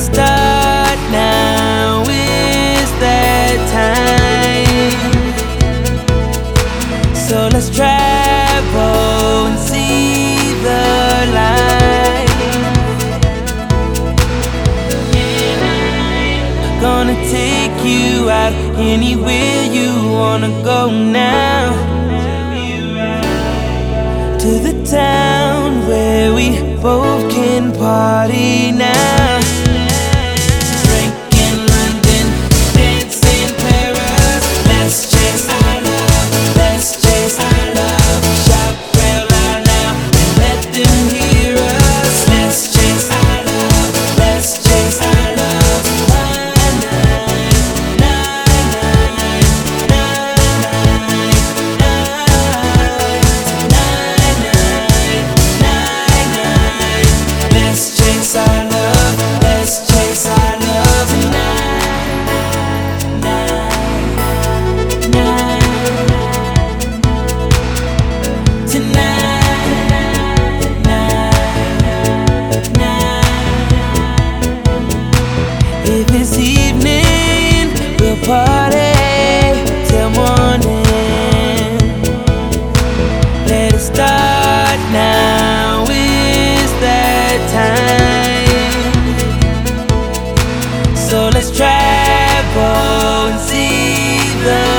start now, is that time. So let's travel and see the light. Gonna take you out anywhere you wanna go now, to the town where we both can party now. Drink in London, dance in Paris. Let's chase our love, let's chase our love. Shout real loud now and let them hear us. Let's chase our love, let's chase our love. Let's chase our love, let's chase our love tonight, If it's evening, we'll party till morning. Let it start now, is that time. So let's travel and see the